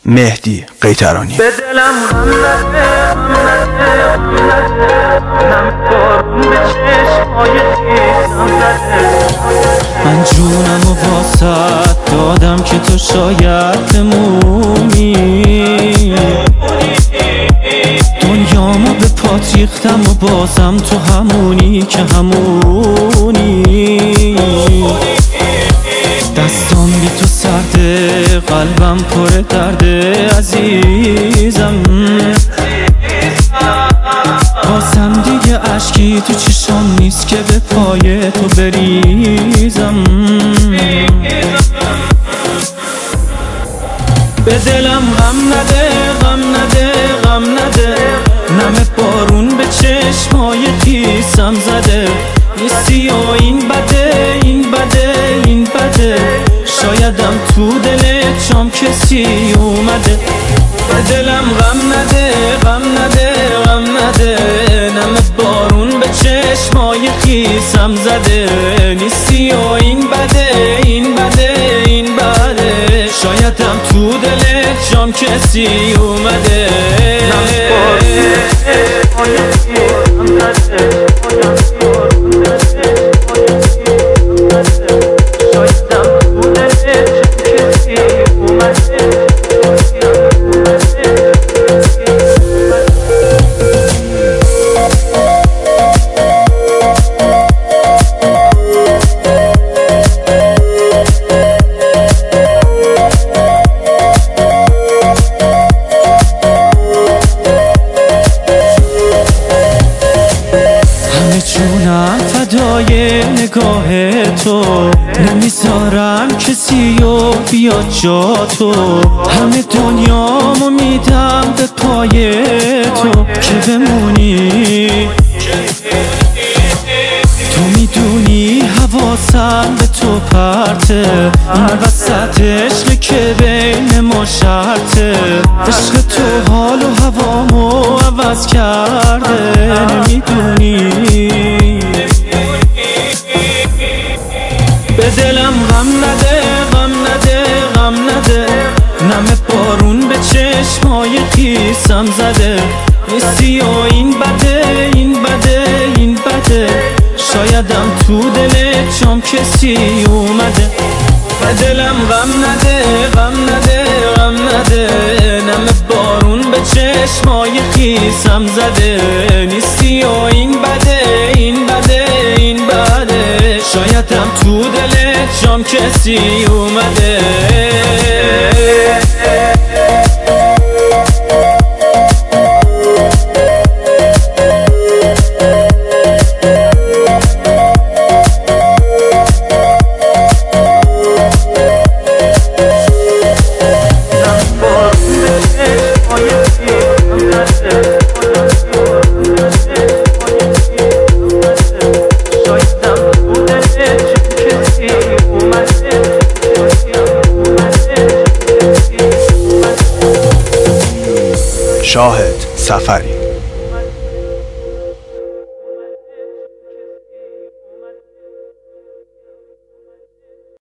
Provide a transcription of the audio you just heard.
مهدی قیطرانی. به دلم غم نده، نم بارون به چشمای خیسم زده. من جونم و واسط دادم که تو شاید بمونی، دنیامو به پات ریختم و بازم تو همونی که همونی. دستام بی تو سرده، قلبم پر درده عزیزم. بازم دیگه عشقی تو چشام نیست که به پای تو بریزم. به دلم غم نده، غم نده، غم نده، نم بارون به چشمای خیسم زده. نیستی و این بده، این بده، این بده، شایدم تو دلت جام کسی اومده. به دلم غم نده، غم نده، غم نده، نم بارون به چشمای خیسم زده. نیستی و این بده، این بده، این بده، شایدم تو دلت جام کسی اومده. نم بارون به چشمای خیسم زده. جونم فدای نگاه تو، نمیذارم کسی رو بیاد جا تو. همه دنیامو میدم به پای تو که بمونی. تو میدونی حواسم به تو پرته، این وسط عشق که بین ما شرطه. عشق تو حال و هوامو عوض کرده، نمیدونی. به دلم غم نده، غم نده، غم نده، نم بارون به چشمای خیسم زده. نیستی و این بده، این بده، این بده، شایدم تو دلت جام کسی اومده. به دلم غم نده، غم نده، غم نده، نم بارون به چشمای خیسم زده. نیستی و این بده، این بده، این بده، شایدم تو دلت جام کسی اومده. شاهد سفری.